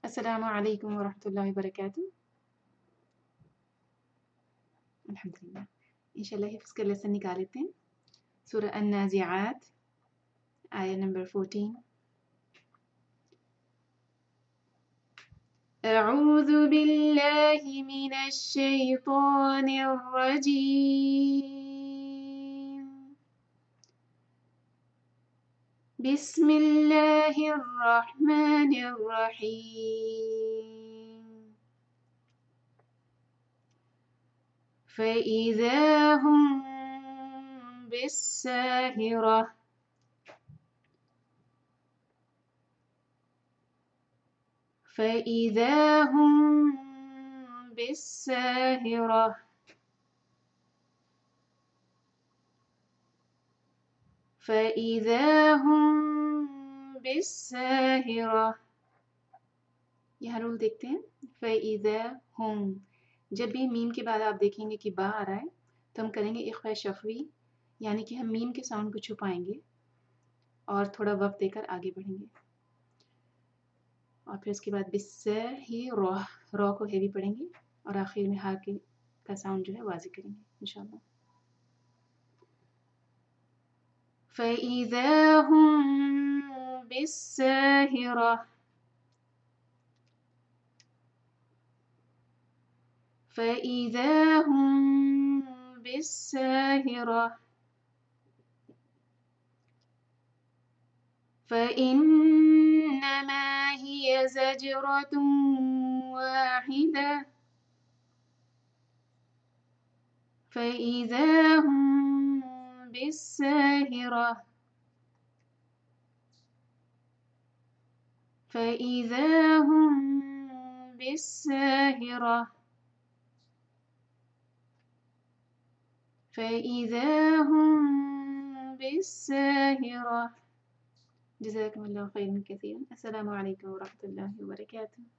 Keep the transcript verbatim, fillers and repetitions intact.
السلام علیکم ورحمۃ اللہ وبرکاتہ. الحمدللہ انشاءاللہ حفظ کا لیسن نکال لیتے ہیں. سورہ النازعات آیہ نمبر فورٹین. اعوذ باللہ من الشیطان الرجیم. بسم اللہ الرحمن الرحیم. فَإِذَا هُمْ بِالسَّاهِرَةِ فَإِذَا هُمْ بِالسَّاهِرَةِ فَإِذَا هُمْ بِالسَّاهِرَةِ. یہاں رول دیکھتے ہیں. فَإِذَا هُمْ، جب بھی میم کے بعد آپ دیکھیں گے کہ با آ رہا ہے تو ہم کریں گے اخفاء شفوی، یعنی کہ ہم میم کے ساؤنڈ کو چھپائیں گے اور تھوڑا وقت دے کر آگے بڑھیں گے. اور پھر اس کے بعد بالساہرہ، را کو ہیوی پڑھیں گے اور آخر میں ہا کے کا ساؤنڈ جو ہے واضح کریں گے انشاءاللہ. فَإِذَا هُمْ بِالسَّاهِرَةِ فَإِذَا هُمْ بِالسَّاهِرَةِ فَإِنَّمَا هِيَ زَجْرَةٌ وَاحِدَةٌ فَإِذَا هُمْ بِالسَّاهِرَةِ فَإِذَا هُمْ بِالسَّاهِرَةِ فَإِذَا هُمْ بِالسَّاهِرَةِ. جزاکم اللہ خیرا کثیرا. السلام علیکم ورحمۃ اللہ وبرکاتہ.